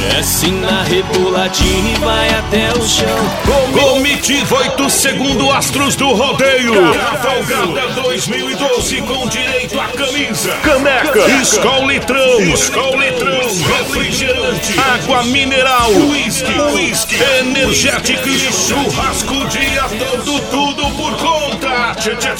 Desce na reboladinha e vai até o chão. Comitiva 8 segundo Astros do Rodeio. Cavalgada 2012 com direito à camisa, caneca, Skol litrão, refrigerante, água mineral, uísque, energético e churrasco o dia todo, tudo por conta.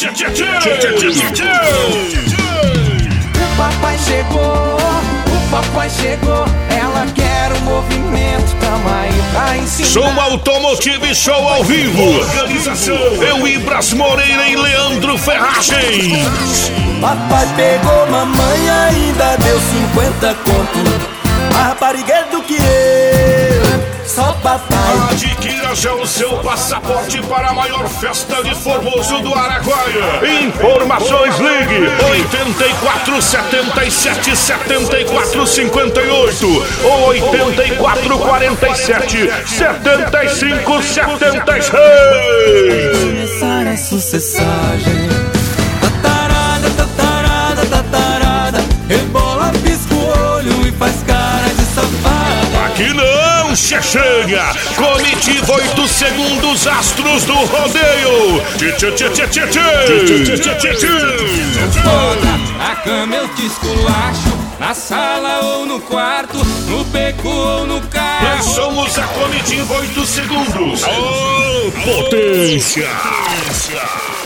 O papai chegou, ela quer o movimento, tamo aí pra ensinar. Show Automotive Show ao vivo. Organização Euibras Moreira e Leandro Ferragens. Papai pegou mamãe, ainda deu 50 conto. Mais raparigueiro do que eu, só papai. Adquira já o seu passaporte para a maior festa de Formoso do Araguaia. Informações, ligue 84 77 74 58 ou 84 47 75 76. Começar a sucessagem. Tatarada, tatarada, tatarada, rebola, pisca o olho e faz cara de safada. Aqui não, chega! Comitiva 8 segundos Astros do Rodeio. Na cama eu te esculacho, na sala ou no quarto, no beco ou no carro. Nós somos a Comitiva 8 segundos. Oh, potência!